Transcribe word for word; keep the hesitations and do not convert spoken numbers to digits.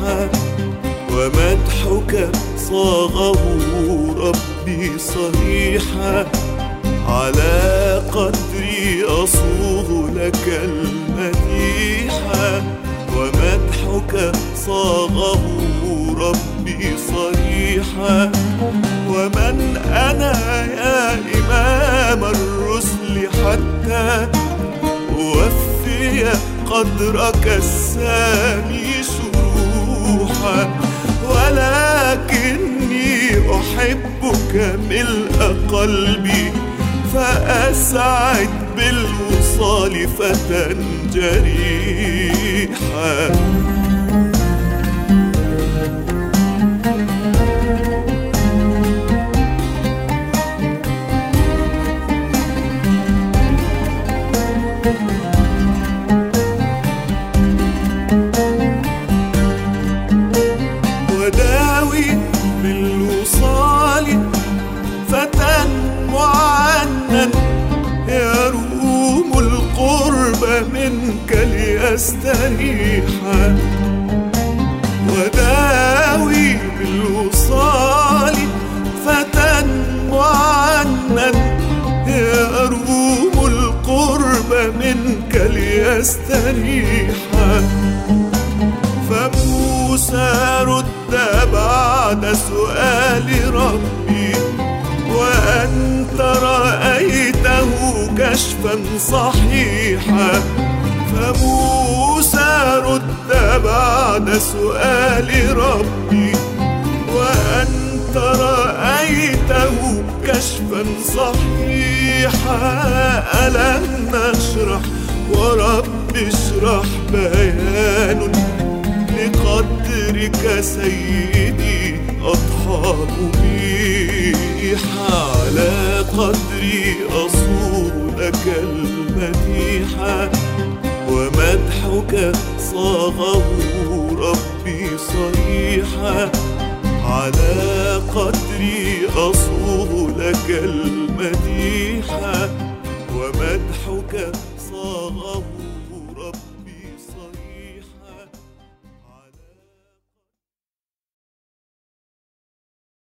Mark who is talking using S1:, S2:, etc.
S1: صحيحا، ومدحك صاغه ربي صريحا. على قدري أصوغ لك المديحا، ومدحك صاغه ربي صريحا. ومن أنا يا إمام الرسل حتى أوفي قدرك السامي شروحا، ولكني أحبك ملء قلبي، فأسعد بالوصال فتى جريحا. وداوي بالوصال فتى معنا، يروم القرب منك ليستريحا. وداوي بالوصال فتى معنا، يروم القرب منك ليستريحا. فموسى رد بعد سؤال ربي، وأنت رأيته كشفا صحيحا. فموسى رد بعد سؤال ربي، وأنت رأيته كشفا صحيحا. ألم نشرح ورب اشرح بيان، لقدرك سيدي أضحى مبيحا. على قدري أصور لك المديحا، ومدحك صاغه ربي صريحا. على قدري أصوغ لك المديحا، ومدحك صاغه